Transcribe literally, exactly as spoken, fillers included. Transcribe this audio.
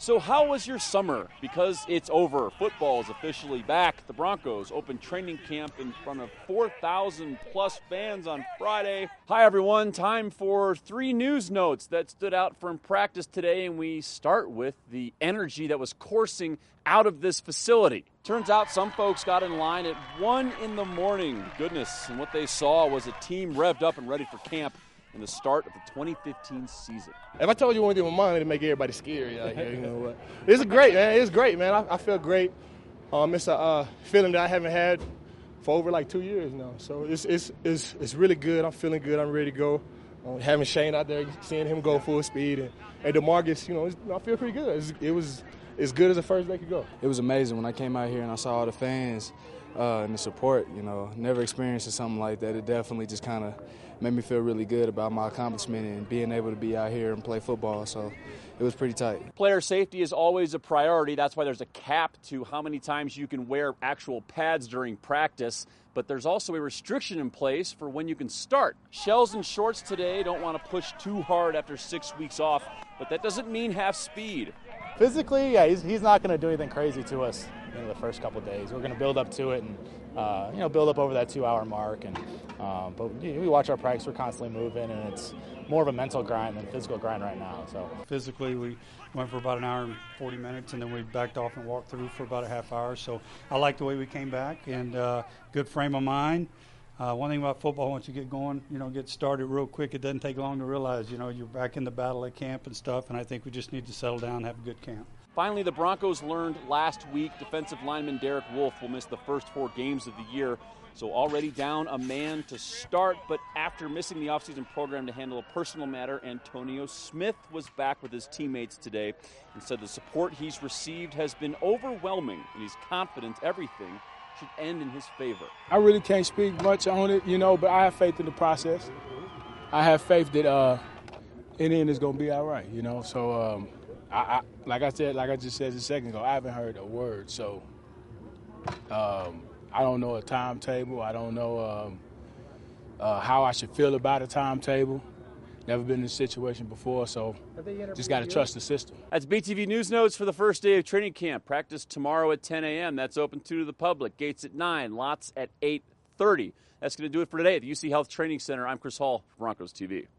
So how was your summer? Because it's over. Football is officially back. The Broncos opened training camp in front of four thousand plus fans on Friday. Hi, everyone. Time for three news notes that stood out from practice today, and we start with the energy that was coursing out of this facility. Turns out some folks got in line at one in the morning. Goodness, and what they saw was a team revved up and ready for camp in the start of the twenty fifteen season. If I told you one thing in my mind, it'd make everybody scary out here. You know what? It's great, man. It's great, man. I, I feel great. Um, it's a uh, feeling that I haven't had for over like two years now. So it's it's it's it's really good. I'm feeling good. I'm ready to go. Um, having Shane out there, seeing him go full speed, and, and DeMarcus, you know, it's, I feel pretty good. It's, it was as good as the first day could go. It was amazing when I came out here and I saw all the fans uh, and the support. You know, never experienced something like that. It definitely just kind of made me feel really good about my accomplishment and being able to be out here and play football. So it was pretty tight. Player safety is always a priority. That's why there's a cap to how many times you can wear actual pads during practice. But there's also a restriction in place for when you can start. Shells and shorts today don't want to push too hard after six weeks off, but that doesn't mean half speed. Physically, yeah, he's, he's not going to do anything crazy to us in the first couple of days. We're going to build up to it and, uh, you know, build up over that two-hour mark. And um, But you know, we watch our practice. We're constantly moving, and it's more of a mental grind than physical grind right now. So physically, we went for about an hour and forty minutes, and then we backed off and walked through for about a half hour. So I like the way we came back, and uh, good frame of mind. Uh, one thing about football, once you get going, you know, get started real quick, it doesn't take long to realize, you know, you're back in the battle at camp and stuff, and I think we just need to settle down and have a good camp. Finally, the Broncos learned last week defensive lineman Derek Wolfe will miss the first four games of the year. So already down a man to start, but after missing the offseason program to handle a personal matter, Antonio Smith was back with his teammates today and said the support he's received has been overwhelming, and he's confident everything should end in his favor. I really can't speak much on it, you know, but I have faith in the process. I have faith that uh, in the end it's going to be all right, you know. So, um, I, I, like I said, like I just said a second ago, I haven't heard a word. So, um, I don't know a timetable. I don't know um, uh, how I should feel about a timetable. Never been in a situation before, so just got to trust the system. That's B T V News Notes for the first day of training camp. Practice tomorrow at ten a.m. That's open to the public. Gates at nine, lots at eight thirty. That's going to do it for today at the U C Health Training Center. I'm Chris Hall, Broncos T V.